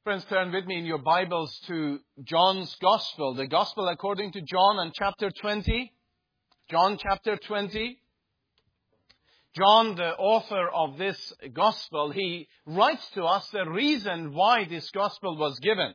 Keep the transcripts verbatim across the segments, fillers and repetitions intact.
Friends, turn with me in your Bibles to John's Gospel, the Gospel according to John, and chapter twenty. John chapter twenty. John, the author of this Gospel, he writes to us the reason why this Gospel was given.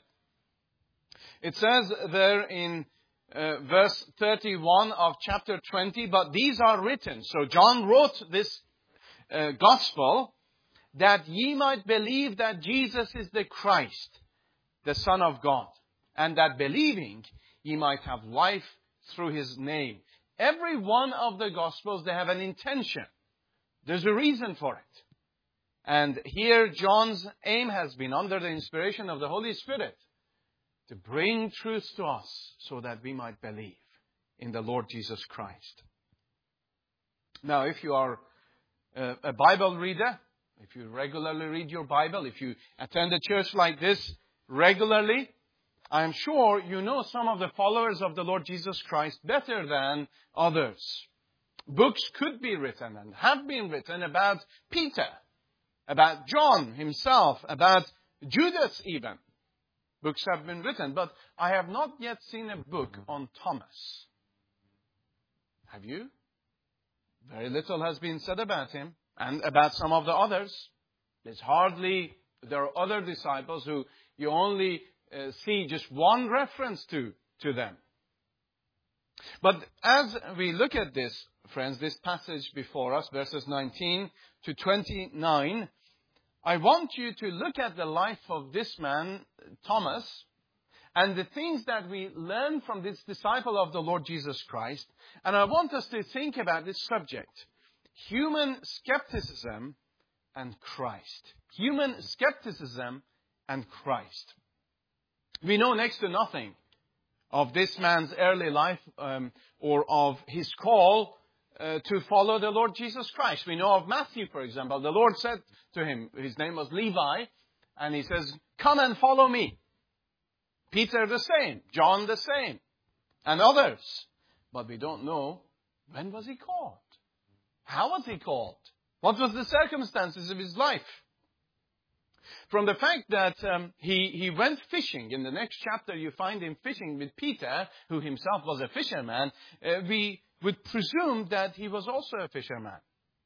It says there in uh, verse thirty-one of chapter twenty, but these are written. So John wrote this uh, Gospel that ye might believe that Jesus is the Christ, the Son of God, and that believing ye might have life through His name. Every one of the Gospels, they have an intention. There's a reason for it. And here John's aim has been, under the inspiration of the Holy Spirit, to bring truth to us so that we might believe in the Lord Jesus Christ. Now, if you are a, a Bible reader, if you regularly read your Bible, if you attend a church like this regularly, I am sure you know some of the followers of the Lord Jesus Christ better than others. Books could be written and have been written about Peter, about John himself, about Judas even. Books have been written, but I have not yet seen a book on Thomas. Have you? Very little has been said about him. And about some of the others. There's hardly, there are other disciples who you only uh, see just one reference to, to them. But as we look at this, friends, this passage before us, verses nineteen to twenty-nine, I want you to look at the life of this man, Thomas, and the things that we learn from this disciple of the Lord Jesus Christ. And I want us to think about this subject. Human skepticism and Christ. Human skepticism and Christ. We know next to nothing of this man's early life um, or of his call uh, to follow the Lord Jesus Christ. We know of Matthew, for example. The Lord said to him, his name was Levi, and he says, "Come and follow me." Peter the same, John the same, and others. But we don't know, when was he called? How was he called? What was the circumstances of his life? From the fact that um, he, he went fishing, in the next chapter you find him fishing with Peter, who himself was a fisherman, uh, we would presume that he was also a fisherman.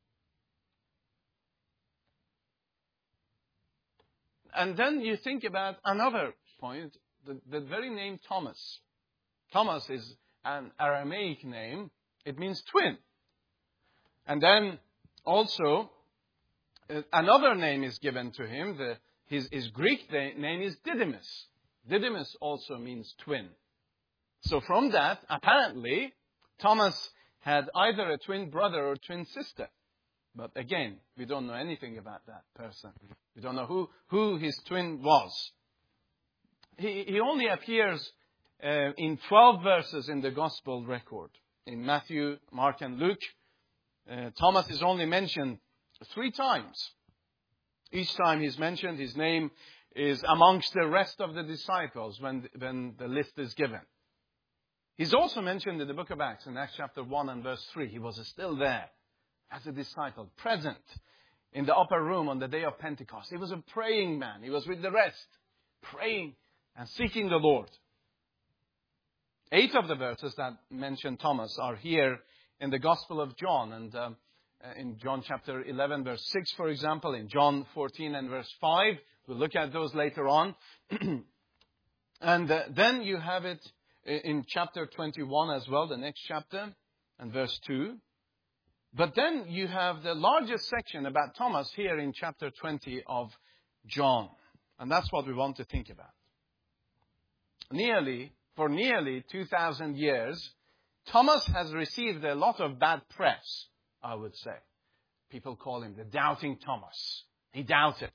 And then you think about another point, the, the very name Thomas. Thomas is an Aramaic name. It means twin. And then also, uh, another name is given to him. The, his, his Greek name is Didymus. Didymus also means twin. So from that, apparently, Thomas had either a twin brother or twin sister. But again, we don't know anything about that person. We don't know who, who his twin was. He, he only appears uh, in twelve verses in the Gospel record. In Matthew, Mark, and Luke. Uh, Thomas is only mentioned three times. Each time he's mentioned, his name is amongst the rest of the disciples when, when the list is given. He's also mentioned in the book of Acts, in Acts chapter one and verse three. He was still there as a disciple, present in the upper room on the day of Pentecost. He was a praying man. He was with the rest, praying and seeking the Lord. Eight of the verses that mention Thomas are here in the Gospel of John, and um, in John chapter eleven, verse six, for example, in John fourteen and verse five. We'll look at those later on. And uh, then you have it in chapter twenty-one as well, the next chapter, and verse two. But then you have the largest section about Thomas here in chapter twenty of John. And that's what we want to think about. Nearly, for nearly two thousand years, Thomas has received a lot of bad press, I would say. People call him the doubting Thomas. He doubted.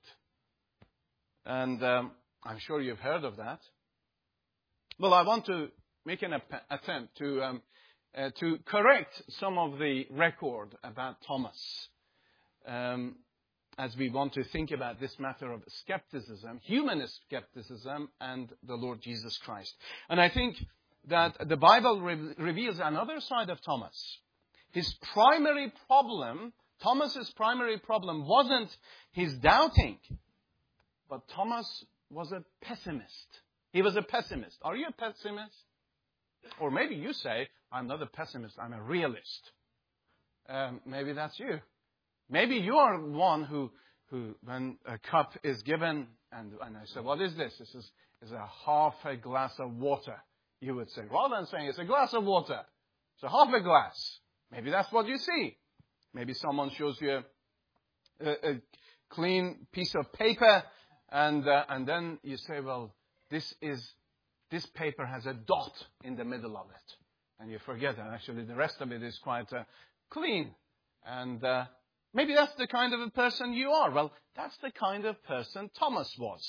And um, I'm sure you've heard of that. Well, I want to make an ap- attempt to um, uh, to correct some of the record about Thomas. Um, as we want to think about this matter of skepticism, humanist skepticism, and the Lord Jesus Christ. And I think that the Bible re- reveals another side of Thomas. His primary problem, Thomas's primary problem wasn't his doubting, but Thomas was a pessimist. He was a pessimist. Are you a pessimist? Or maybe you say, I'm not a pessimist, I'm a realist. Um, maybe that's you. Maybe you are one who, who when a cup is given, and, and I say, what is this? This is, is a half a glass of water, you would say. Rather than saying it's a glass of water, it's a half a glass. Maybe that's what you see. Maybe someone shows you a, a, a clean piece of paper, and uh, and then you say, well, this is this paper has a dot in the middle of it, and you forget that actually the rest of it is quite uh, clean. And uh, maybe that's the kind of a person you are. Well, that's the kind of person Thomas was.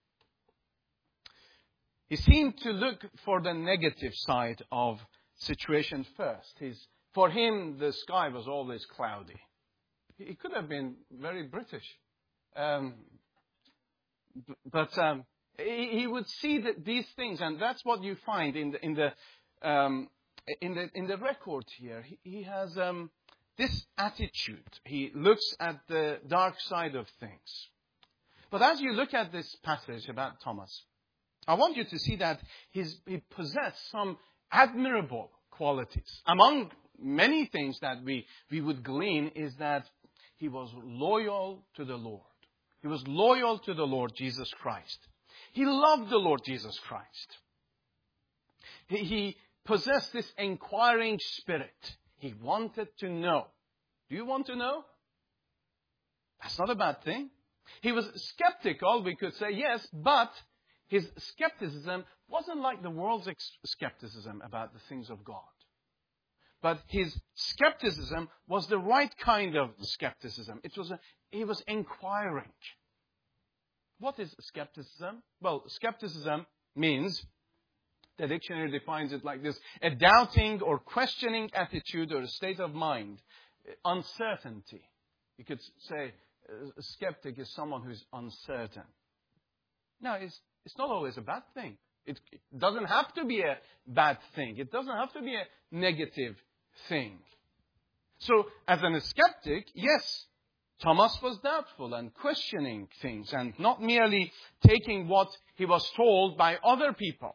He seemed to look for the negative side of situation first. His, for him, the sky was always cloudy. He could have been very British. Um, but um, he, he would see that these things, and that's what you find in the in the um, in the in the record here. He, he has um, this attitude. He looks at the dark side of things. But as you look at this passage about Thomas, I want you to see that he's, he possessed some admirable qualities. Among many things that we, we would glean is that he was loyal to the Lord. He was loyal to the Lord Jesus Christ. He loved the Lord Jesus Christ. He, he possessed this inquiring spirit. He wanted to know. Do you want to know? That's not a bad thing. He was skeptical, we could say, yes, but his skepticism wasn't like the world's skepticism about the things of God. But his skepticism was the right kind of skepticism. It was a, he was inquiring. What is skepticism? Well, skepticism means, the dictionary defines it like this, a doubting or questioning attitude or a state of mind. Uncertainty. You could say a skeptic is someone who's uncertain. Now, it's, it's not always a bad thing. It, it doesn't have to be a bad thing. It doesn't have to be a negative thing. So, as a skeptic, yes, Thomas was doubtful and questioning things and not merely taking what he was told by other people.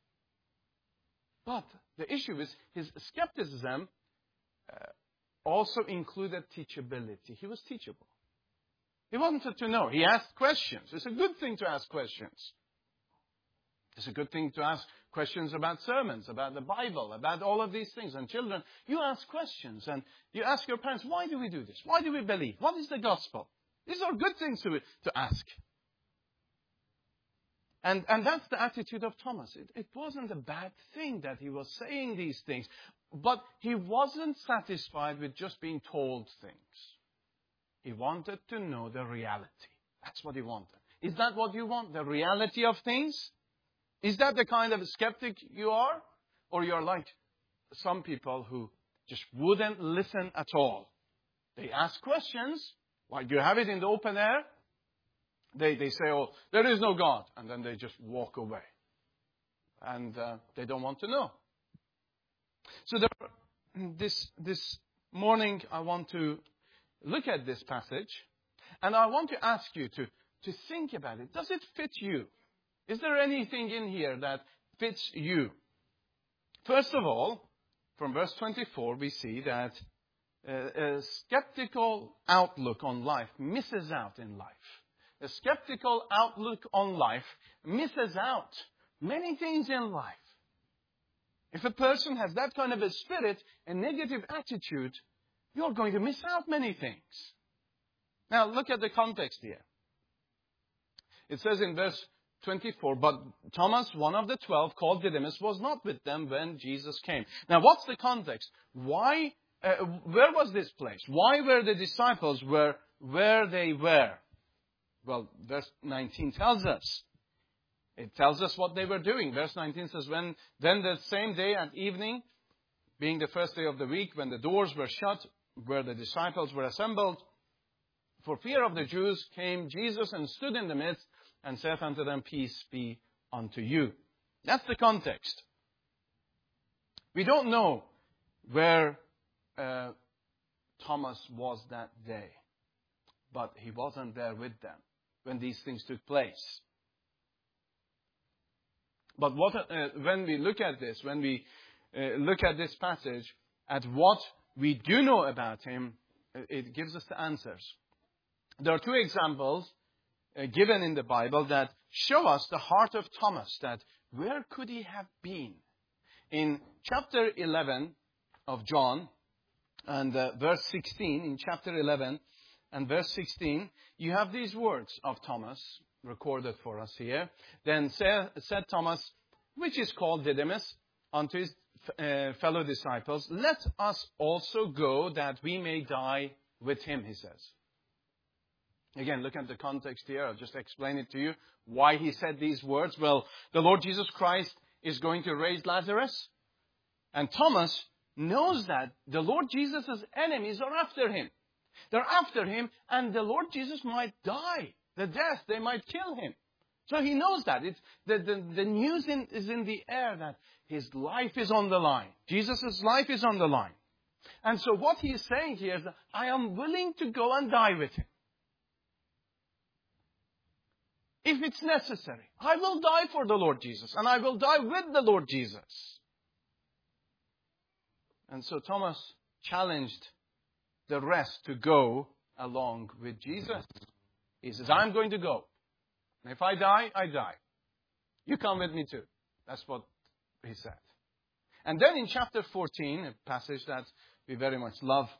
But the issue is his skepticism uh, also included teachability. He was teachable. He wanted to know. He asked questions. It's a good thing to ask questions. It's a good thing to ask questions about sermons, about the Bible, about all of these things. And children, you ask questions and you ask your parents, why do we do this? Why do we believe? What is the gospel? These are good things to, to ask. And, and that's the attitude of Thomas. It, it wasn't a bad thing that he was saying these things. But he wasn't satisfied with just being told things. He wanted to know the reality. That's what he wanted. Is that what you want? The reality of things? Is that the kind of skeptic you are? Or you're like some people who just wouldn't listen at all. They ask questions, like you have it in the open air. They, they say, oh, there is no God. And then they just walk away. And uh, they don't want to know. So there, this, this morning I want to look at this passage. And I want to ask you to, to think about it. Does it fit you? Is there anything in here that fits you? First of all, from verse twenty-four, we see that uh, a skeptical outlook on life misses out in life. A skeptical outlook on life misses out many things in life. If a person has that kind of a spirit, a negative attitude, you're going to miss out many things. Now, look at the context here. It says in verse twenty-four, but Thomas, one of the twelve, called Didymus, was not with them when Jesus came. Now, what's the context? Why, uh, where was this place? Why were the disciples where, where they were? Well, verse nineteen tells us. It tells us what they were doing. Verse nineteen says, when then the same day at evening, being the first day of the week, when the doors were shut, where the disciples were assembled, for fear of the Jews, came Jesus and stood in the midst and said unto them, peace be unto you. That's the context. We don't know where uh, Thomas was that day, but he wasn't there with them when these things took place. But what, uh, when we look at this, when we uh, look at this passage, at what we do know about him, it gives us the answers. There are two examples uh, given in the Bible that show us the heart of Thomas, that where could he have been? In chapter eleven of John, and uh, verse sixteen, in chapter eleven and verse sixteen, you have these words of Thomas recorded for us here. Then said, said Thomas, which is called Didymus, unto his uh, fellow disciples, let us also go that we may die with him, he says. Again, look at the context here. I'll just explain it to you. Why he said these words. Well, the Lord Jesus Christ is going to raise Lazarus. And Thomas knows that the Lord Jesus' enemies are after him. They're after him, and the Lord Jesus might die. The death, they might kill him. So he knows that. It's, the, the, the news in, is in the air that his life is on the line. Jesus' life is on the line. And so what he is saying here is that I am willing to go and die with him. If it's necessary, I will die for the Lord Jesus, and I will die with the Lord Jesus. And so Thomas challenged the rest to go along with Jesus. He says, I'm going to go. And if I die, I die. You come with me too. That's what he said. And then in chapter fourteen, a passage that we very much love,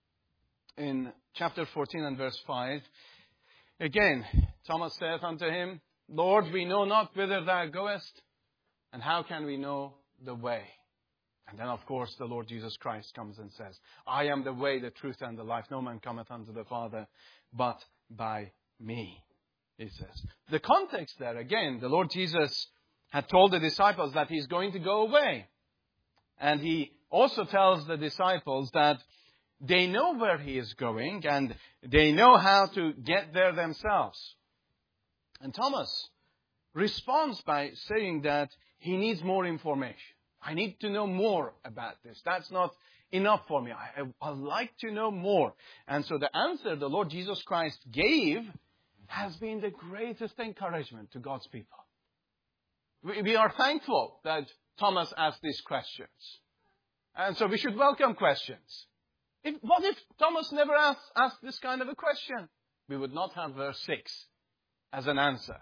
in chapter fourteen and verse five, again, Thomas saith unto him, Lord, we know not whither thou goest, and how can we know the way? And then, of course, the Lord Jesus Christ comes and says, I am the way, the truth, and the life. No man cometh unto the Father but by me, he says. The context there, again, the Lord Jesus had told the disciples that he's going to go away. And he also tells the disciples that they know where he is going and they know how to get there themselves. And Thomas responds by saying that he needs more information. I need to know more about this. That's not enough for me. I, I, I'd like to know more. And so the answer the Lord Jesus Christ gave has been the greatest encouragement to God's people. We, we are thankful that Thomas asked these questions. And so we should welcome questions. If, what if Thomas never asked, asked this kind of a question? We would not have verse six as an answer.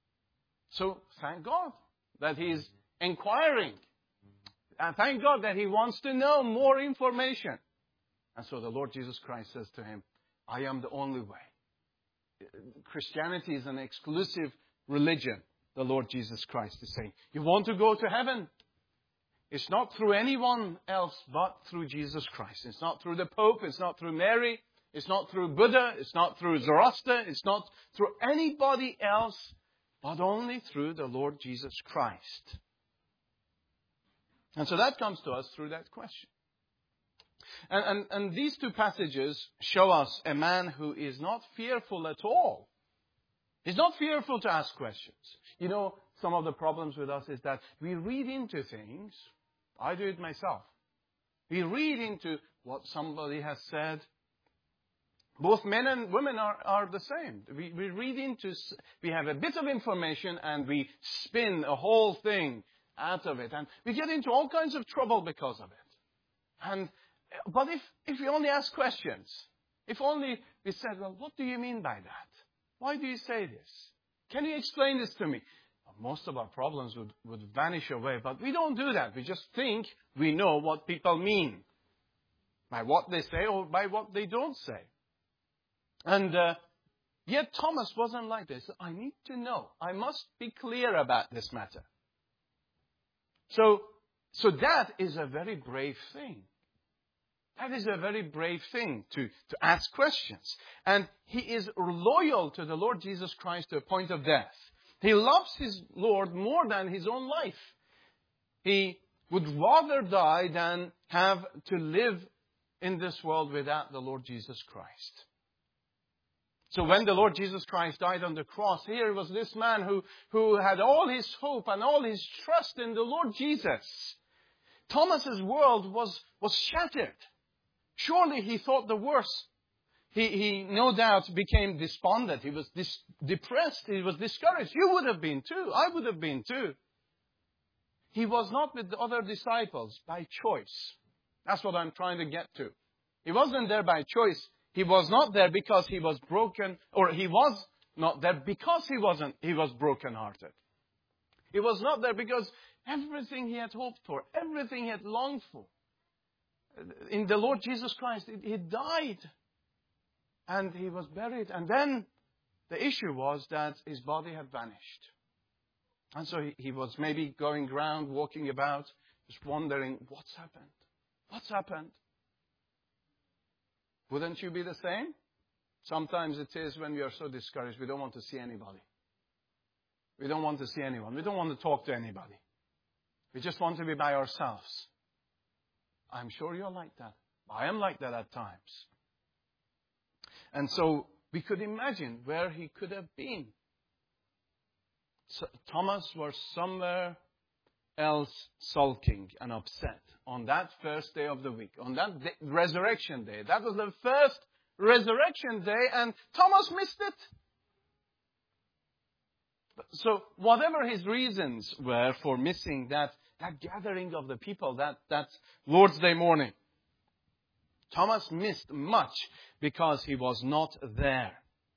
So thank God that he's inquiring. And thank God that he wants to know more information. And so the Lord Jesus Christ says to him, I am the only way. Christianity is an exclusive religion, the Lord Jesus Christ is saying. You want to go to heaven? It's not through anyone else but through Jesus Christ. It's not through the Pope. It's not through Mary. It's not through Buddha. It's not through Zoroaster. It's not through anybody else, but only through the Lord Jesus Christ. And so that comes to us through that question. And, and, and these two passages show us a man who is not fearful at all. He's not fearful to ask questions. You know, some of the problems with us is that we read into things. I do it myself. We read into what somebody has said. Both men and women are, are the same. We, we read into, we have a bit of information and we spin a whole thing out of it. And we get into all kinds of trouble because of it. And, but if, if we only ask questions, if only we said, well, what do you mean by that? Why do you say this? Can you explain this to me? Most of our problems would, would vanish away, but we don't do that. We just think we know what people mean by what they say or by what they don't say. And uh, yet Thomas wasn't like this. I need to know. I must be clear about this matter. So, so that is a very brave thing. That is a very brave thing to, to ask questions. And he is loyal to the Lord Jesus Christ to a point of death. He loves his Lord more than his own life. He would rather die than have to live in this world without the Lord Jesus Christ. So when the Lord Jesus Christ died on the cross, here was this man who, who had all his hope and all his trust in the Lord Jesus. Thomas's world was, was shattered. Surely he thought the worst. He, he no doubt became despondent. He was dis- depressed. He was discouraged. You would have been too. I would have been too. he was not with the other disciples by choice. That's what I'm trying to get to. He wasn't there by choice. He was not there because he was broken, or he was not there because he wasn't, he was brokenhearted. He was not there because everything he had hoped for, everything he had longed for in the Lord Jesus Christ, he died and he was buried. And then the issue was that his body had vanished. And so he, he was maybe going around, walking about, just wondering, what's happened? What's happened? Wouldn't you be the same? Sometimes it is when we are so discouraged, we don't want to see anybody. We don't want to see anyone. We don't want to talk to anybody. We just want to be by ourselves. I'm sure you're like that. I am like that at times. And so we could imagine where he could have been. So Thomas was somewhere else sulking and upset on that first day of the week, on that day, resurrection day. That was the first resurrection day, and Thomas missed it. So whatever his reasons were for missing that, that gathering of the people, that, that Lord's Day morning, Thomas missed much because he was not there.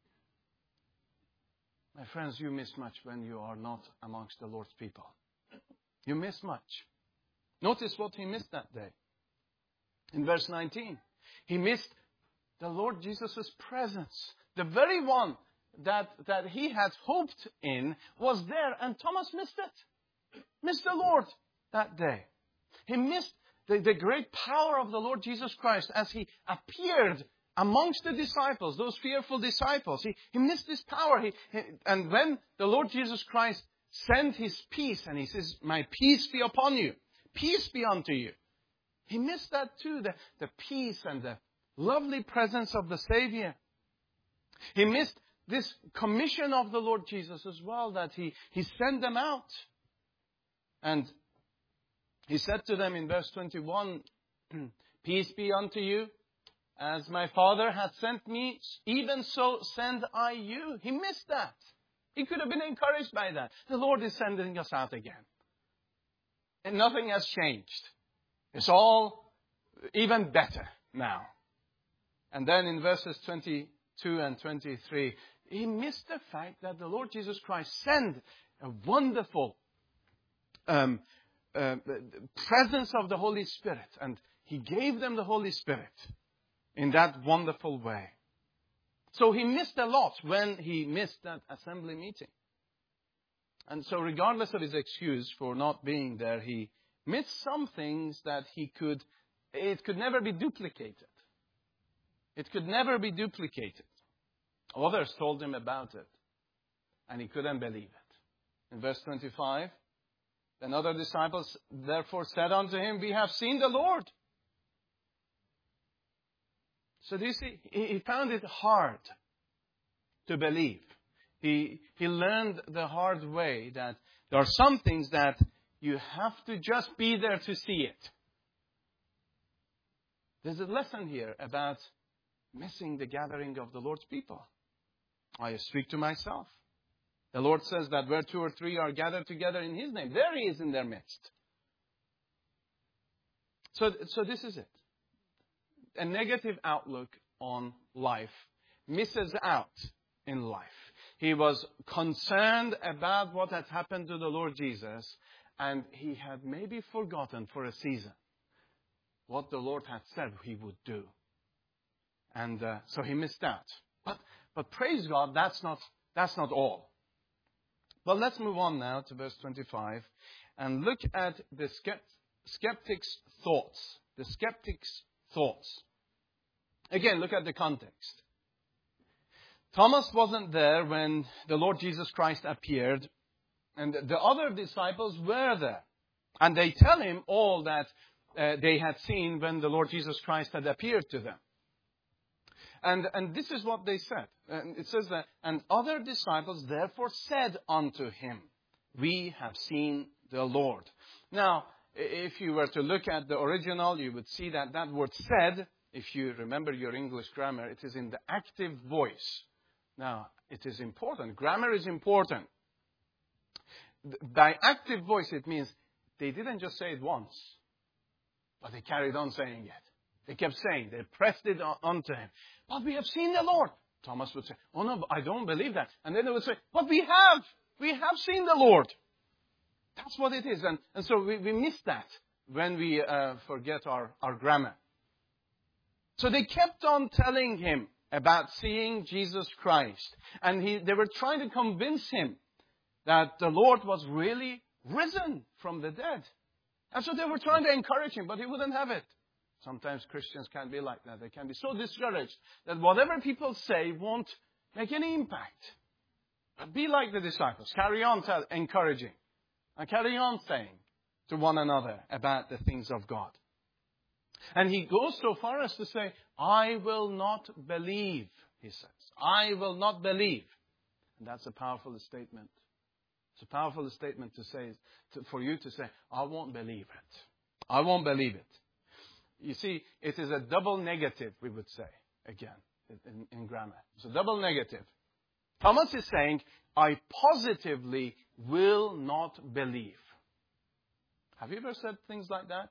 My friends, you miss much when you are not amongst the Lord's people. You miss much. Notice what he missed that day. In verse nineteen, he missed the Lord Jesus' presence. The very one that, that he had hoped in was there, and Thomas missed it. Missed the Lord that day. He missed the, the great power of the Lord Jesus Christ as he appeared amongst the disciples, those fearful disciples. He, he missed his power. He, he, and when the Lord Jesus Christ sent his peace, and he says, my peace be upon you, peace be unto you, he missed that too, the, the peace and the lovely presence of the Savior. He missed this commission of the Lord Jesus as well, that he, he sent them out. And he said to them in verse twenty-one, peace be unto you. As my Father hath sent me, even so send I you. He missed that. He could have been encouraged by that. The Lord is sending us out again. And nothing has changed. It's all even better now. And then in verses twenty-two and twenty-three, he missed the fact that the Lord Jesus Christ sent a wonderful um, uh, presence of the Holy Spirit. And he gave them the Holy Spirit in that wonderful way. So he missed a lot when he missed that assembly meeting. And so regardless of his excuse for not being there, he missed some things that he could, it could never be duplicated. It could never be duplicated. Others told him about it, and he couldn't believe it. In verse twenty-five, then other disciples therefore said unto him, we have seen the Lord. So do you see, he found it hard to believe. He, he learned the hard way that there are some things that you have to just be there to see it. There's a lesson here about missing the gathering of the Lord's people. I speak to myself. The Lord says that where two or three are gathered together in His name, there He is in their midst. So, so this is it. A negative outlook on life misses out in life. He was concerned about what had happened to the Lord Jesus, and he had maybe forgotten for a season what the Lord had said He would do. And uh, so he missed out. But but praise God, that's not that's not all. But let's move on now to verse twenty-five and look at the skeptic's thoughts. The skeptic's thoughts. Again, look at the context. Thomas wasn't there when the Lord Jesus Christ appeared, and the other disciples were there. And they tell him all that uh, they had seen when the Lord Jesus Christ had appeared to them. And, and this is what they said. And it says that, and other disciples therefore said unto him, we have seen the Lord. Now, if you were to look at the original, you would see that that word said, if you remember your English grammar, it is in the active voice. Now, it is important. Grammar is important. By active voice, it means they didn't just say it once, but they carried on saying it. They kept saying, they pressed it on, onto him. But we have seen the Lord. Thomas would say, oh no, I don't believe that. And then they would say, but we have. We have seen the Lord. That's what it is. And, and so we, we miss that when we uh, forget our, our grammar. So they kept on telling him about seeing Jesus Christ. And he, they were trying to convince him that the Lord was really risen from the dead. And so they were trying to encourage him, but he wouldn't have it. Sometimes Christians can be like that. They can be so discouraged that whatever people say won't make any impact. But be like the disciples. Carry on tell, encouraging. And carry on saying to one another about the things of God. And he goes so far as to say, I will not believe, he says. I will not believe. And that's a powerful statement. It's a powerful statement to say, to, for you to say, I won't believe it. I won't believe it. You see, it is a double negative, we would say, again, in, in grammar. It's a double negative. Thomas is saying, I positively will not believe. Have you ever said things like that?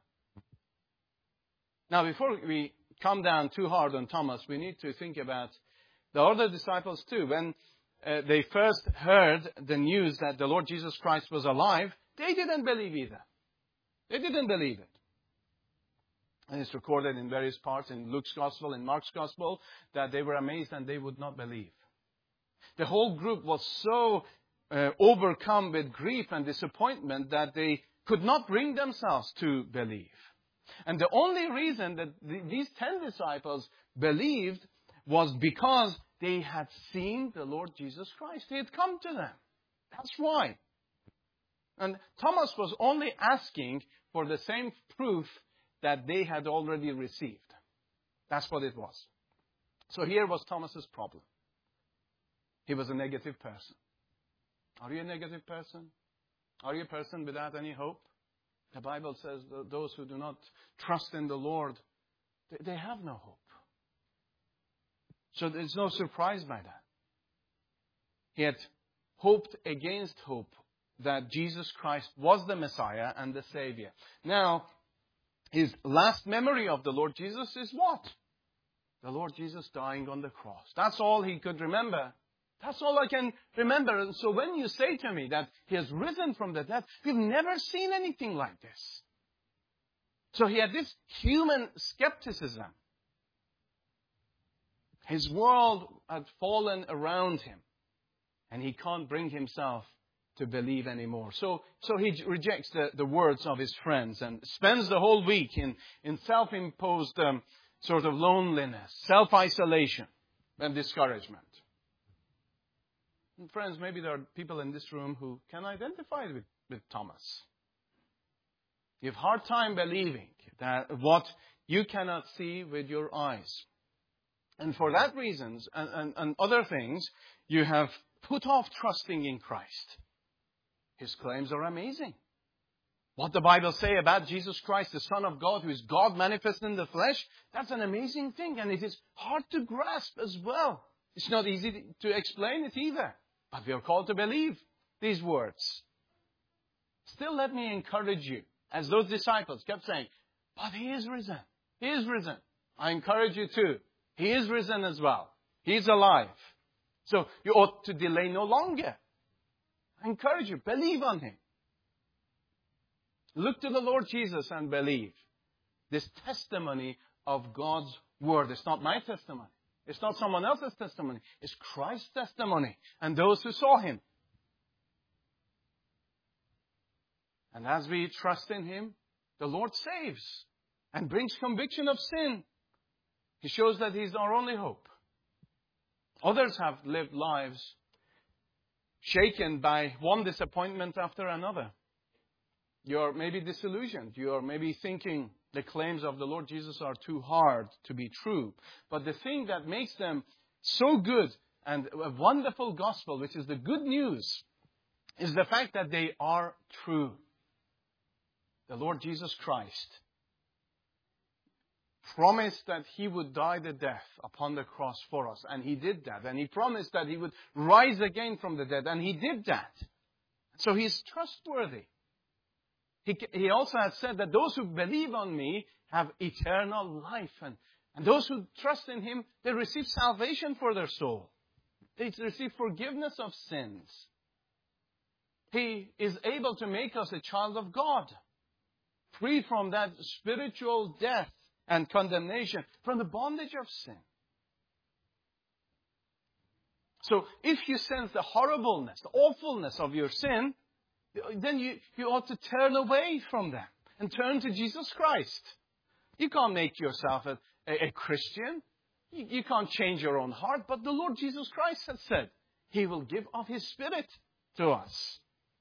Now, before we come down too hard on Thomas, we need to think about the other disciples too. When uh, they first heard the news that the Lord Jesus Christ was alive, they didn't believe either. They didn't believe it. And it's recorded in various parts in Luke's Gospel, in Mark's Gospel, that they were amazed and they would not believe. The whole group was so uh, overcome with grief and disappointment that they could not bring themselves to believe. And the only reason that th- these ten disciples believed was because they had seen the Lord Jesus Christ. He had come to them. That's why. And Thomas was only asking for the same proof that they had already received. That's what it was. So here was Thomas's problem. He was a negative person. Are you a negative person? Are you a person without any hope? The Bible says that those who do not trust in the Lord, they have no hope. So there's no surprise by that. He had hoped against hope that Jesus Christ was the Messiah and the Savior. Now, his last memory of the Lord Jesus is what? The Lord Jesus dying on the cross. That's all he could remember. That's all I can remember. And so when you say to me that he has risen from the dead, we've never seen anything like this. So he had this human skepticism. His world had fallen around him. And he can't bring himself to believe anymore. So, so he rejects the, the words of his friends and spends the whole week in, in self-imposed um, sort of loneliness, self-isolation and discouragement. And friends, maybe there are people in this room who can identify with, with Thomas. You have a hard time believing that what you cannot see with your eyes. And for that reasons and, and, and other things, you have put off trusting in Christ. His claims are amazing. What the Bible says about Jesus Christ, the Son of God, who is God manifest in the flesh, that's an amazing thing. And it is hard to grasp as well. It's not easy to explain it either. But we are called to believe these words. Still, let me encourage you, as those disciples kept saying, but he is risen. He is risen. I encourage you too. He is risen as well. He is alive. So you ought to delay no longer. I encourage you, believe on him. Look to the Lord Jesus and believe. This testimony of God's word. It's not my testimony. It's not someone else's testimony. It's Christ's testimony and those who saw him. And as we trust in him, the Lord saves and brings conviction of sin. He shows that he's our only hope. Others have lived lives shaken by one disappointment after another. You're maybe disillusioned. You're maybe thinking the claims of the Lord Jesus are too hard to be true. But the thing that makes them so good and a wonderful gospel, which is the good news, is the fact that they are true. The Lord Jesus Christ promised that he would die the death upon the cross for us. And he did that. And he promised that he would rise again from the dead. And he did that. So he's trustworthy. He, he also has said that those who believe on me have eternal life. And, and those who trust in Him, they receive salvation for their soul. They receive forgiveness of sins. He is able to make us a child of God, free from that spiritual death and condemnation, from the bondage of sin. So if you sense the horribleness, the awfulness of your sin, then you, you ought to turn away from them and turn to Jesus Christ. You can't make yourself a, a, a Christian. You, you can't change your own heart. But the Lord Jesus Christ has said He will give of His Spirit to us.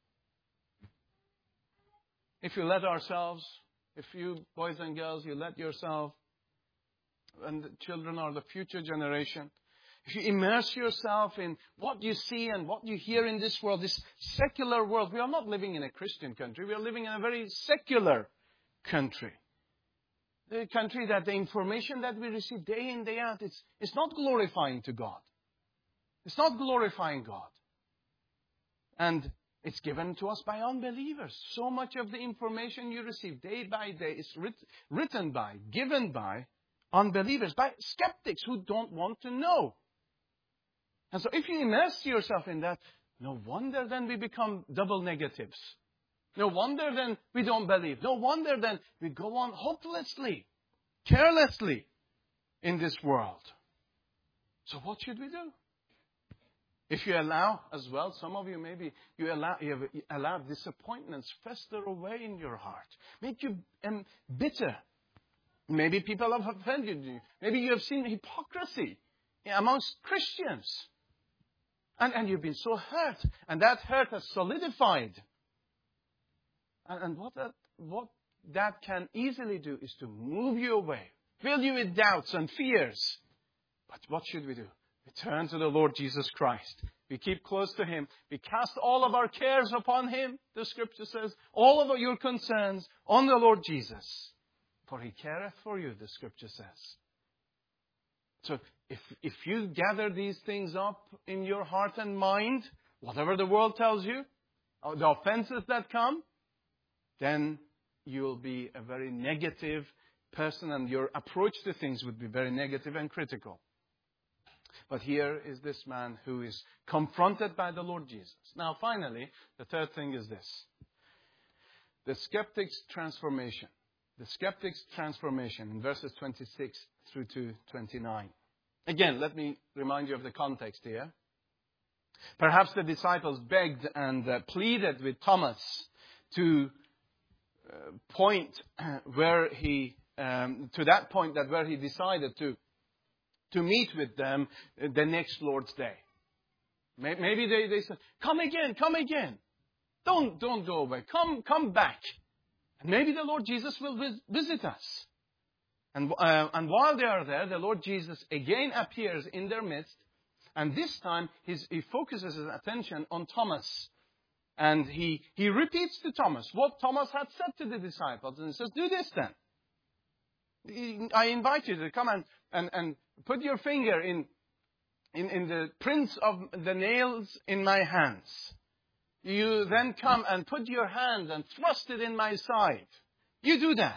If you let ourselves, if you boys and girls, you let yourself, and the children are the future generation, if you immerse yourself in what you see and what you hear in this world, this secular world. We are not living in a Christian country. We are living in a very secular country. The country that the information that we receive day in, day out, it's, it's not glorifying to God. It's not glorifying God. And it's given to us by unbelievers. So much of the information you receive day by day is writ- written by, given by unbelievers, by skeptics who don't want to know. And so if you immerse yourself in that, no wonder then we become double negatives. No wonder then we don't believe. No wonder then we go on hopelessly, carelessly in this world. So what should we do? If you allow as well, some of you maybe, you allow, you have allowed disappointments fester away in your heart. Make you um, bitter. Maybe people have offended you. Maybe you have seen hypocrisy amongst Christians. And, and you've been so hurt. And that hurt has solidified. And, and what, that, what that can easily do is to move you away. Fill you with doubts and fears. But what should we do? We turn to the Lord Jesus Christ. We keep close to Him. We cast all of our cares upon Him. The Scripture says, all of your concerns on the Lord Jesus. For He careth for you, the Scripture says. So if, if you gather these things up in your heart and mind, whatever the world tells you, the offenses that come, then you'll be a very negative person and your approach to things would be very negative and critical. But here is this man who is confronted by the Lord Jesus. Now finally, the third thing is this. The skeptic's transformation. The skeptic's transformation in verses twenty-six through to twenty-nine. Again, let me remind you of the context here. Perhaps the disciples begged and uh, pleaded with Thomas to uh, point where he, um, to that point that where he decided to, to meet with them the next Lord's Day. Maybe they, they said, come again, come again. Don't, don't go away. Come, come back. And maybe the Lord Jesus will visit us. And, uh, and while they are there, the Lord Jesus again appears in their midst. And this time, his, he focuses his attention on Thomas. And he, he repeats to Thomas what Thomas had said to the disciples. And he says, do this then. I invite you to come and, and, and put your finger in, in, in the prints of the nails in my hands. You then come and put your hand and thrust it in my side. You do that.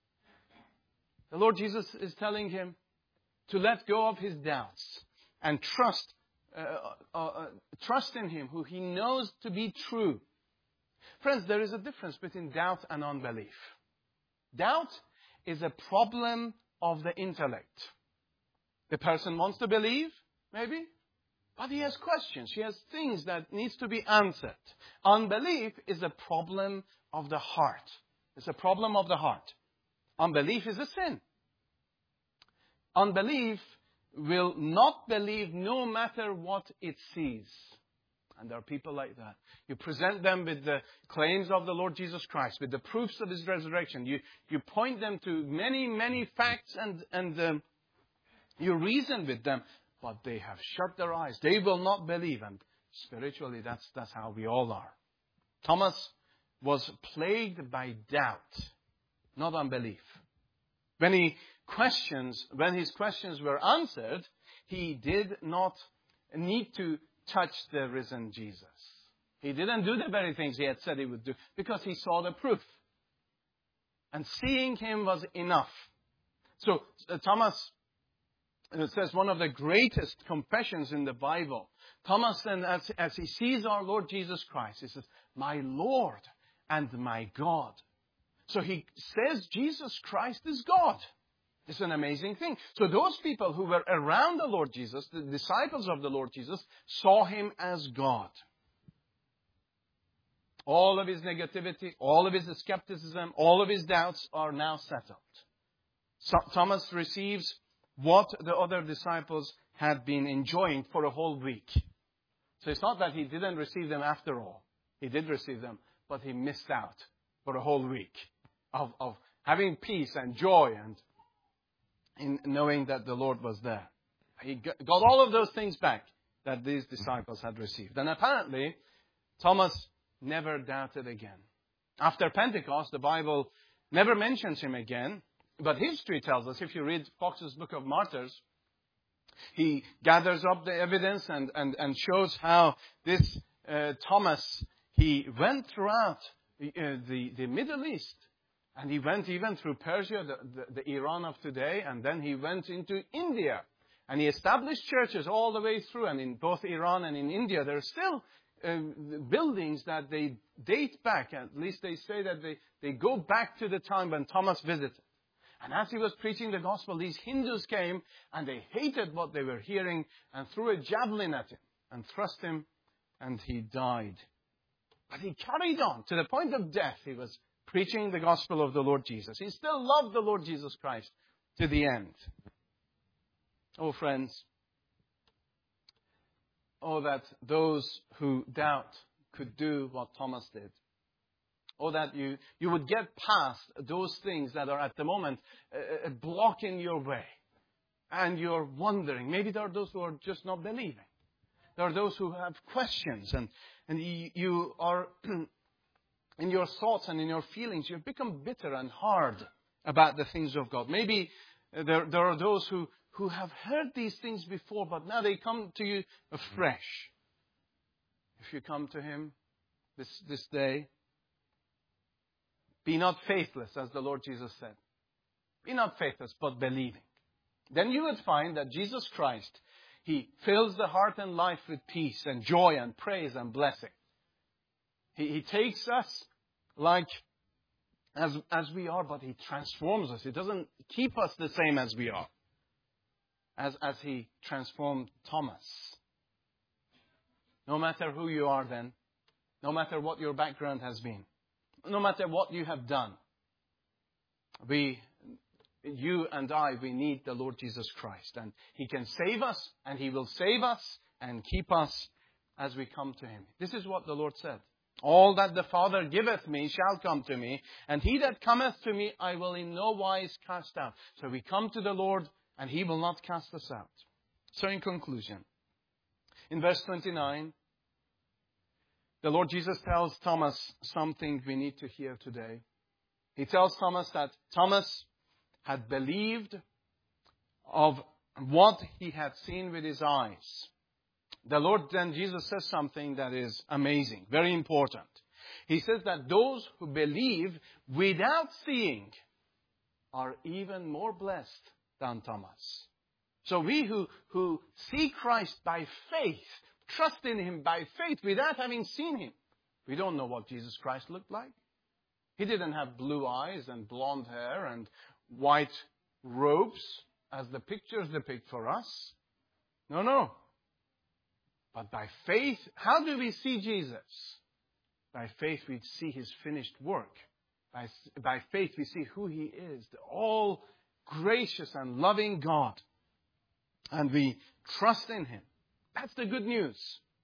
The Lord Jesus is telling him to let go of his doubts and trust, uh, uh, uh, trust in Him, who he knows to be true. Friends, there is a difference between doubt and unbelief. Doubt is a problem of the intellect. The person wants to believe, maybe, but he has questions. He has things that needs to be answered. Unbelief is a problem of the heart. It's a problem of the heart. Unbelief is a sin. Unbelief will not believe no matter what it sees. And there are people like that. You present them with the claims of the Lord Jesus Christ, with the proofs of His resurrection. You, you point them to many, many facts and, and um, you reason with them, but they have shut their eyes. They will not believe. And spiritually, that's, that's how we all are. Thomas was plagued by doubt, not unbelief. When he questions, when his questions were answered, he did not need to touch the risen Jesus. He didn't do the very things he had said he would do because he saw the proof. And seeing him was enough. So uh, Thomas, it says one of the greatest confessions in the Bible. Thomas then, as, as he sees our Lord Jesus Christ, he says, my Lord and my God. So he says Jesus Christ is God. It's an amazing thing. So those people who were around the Lord Jesus, the disciples of the Lord Jesus, saw him as God. All of his negativity, all of his skepticism, all of his doubts are now settled. So Thomas receives what the other disciples had been enjoying for a whole week. So it's not that he didn't receive them after all. He did receive them, but he missed out for a whole week of, of having peace and joy and in knowing that the Lord was there. He got all of those things back that these disciples had received. And apparently, Thomas never doubted again. After Pentecost, the Bible never mentions him again. But history tells us, if you read Fox's Book of Martyrs, he gathers up the evidence and, and, and shows how this uh, Thomas, he went throughout the, uh, the, the Middle East. And he went even through Persia, the, the, the Iran of today, and then he went into India. And he established churches all the way through. And in both Iran and in India, there are still uh, buildings that they date back. At least they say that they, they go back to the time when Thomas visited. And as he was preaching the gospel, these Hindus came and they hated what they were hearing and threw a javelin at him and thrust him, and he died. But he carried on to the point of death. He was preaching the gospel of the Lord Jesus. He still loved the Lord Jesus Christ to the end. Oh, friends. Oh, that those who doubt could do what Thomas did. Oh, that you, you would get past those things that are at the moment a, a block in your way. And you're wondering. Maybe there are those who are just not believing. There are those who have questions. And, and you, you are... in your thoughts and in your feelings, you've become bitter and hard about the things of God. Maybe there, there are those who, who have heard these things before, but now they come to you afresh. If you come to Him this, this day, be not faithless, as the Lord Jesus said. Be not faithless, but believing. Then you would find that Jesus Christ, He fills the heart and life with peace and joy and praise and blessing. He, he takes us like as, as we are, but He transforms us. He doesn't keep us the same as we are. As, as He transformed Thomas. No matter who you are then, no matter what your background has been, no matter what you have done, we, you and I, we need the Lord Jesus Christ. And He can save us, and He will save us and keep us as we come to Him. This is what the Lord said. All that the Father giveth me shall come to me, and he that cometh to me I will in no wise cast out. So we come to the Lord, and He will not cast us out. So in conclusion, in verse twenty-nine, the Lord Jesus tells Thomas something we need to hear today. He tells Thomas that Thomas had believed of what he had seen with his eyes. The Lord then, Jesus says something that is amazing, very important. He says that those who believe without seeing are even more blessed than Thomas. So we who, who see Christ by faith, trust in Him by faith without having seen Him. We don't know what Jesus Christ looked like. He didn't have blue eyes and blonde hair and white robes as the pictures depict for us. No, no. But by faith, how do we see Jesus? By faith we see His finished work. By, by faith we see who He is, the all gracious and loving God. And we trust in Him. That's the good news.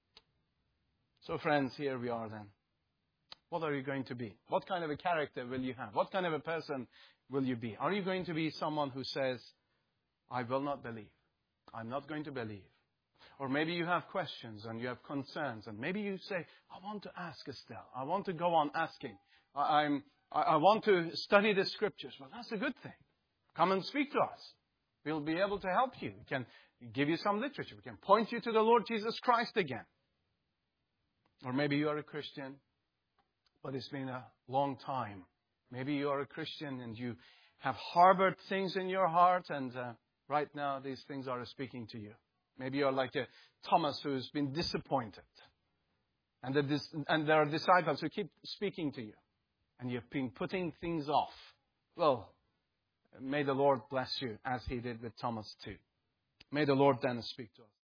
So friends, here we are then. What are you going to be? What kind of a character will you have? What kind of a person will you be? Are you going to be someone who says, I will not believe. I'm not going to believe. Or maybe you have questions and you have concerns. And maybe you say, I want to ask Estelle. I want to go on asking. I, I'm, I, I want to study the Scriptures. Well, that's a good thing. Come and speak to us. We'll be able to help you. We can give you some literature. We can point you to the Lord Jesus Christ again. Or maybe you are a Christian, but it's been a long time Maybe you are a Christian and you have harbored things in your heart, and uh, right now these things are speaking to you. Maybe you are like a Thomas who's been disappointed. And, the, and there are disciples who keep speaking to you. And you've been putting things off. Well, may the Lord bless you as He did with Thomas too. May the Lord then speak to us.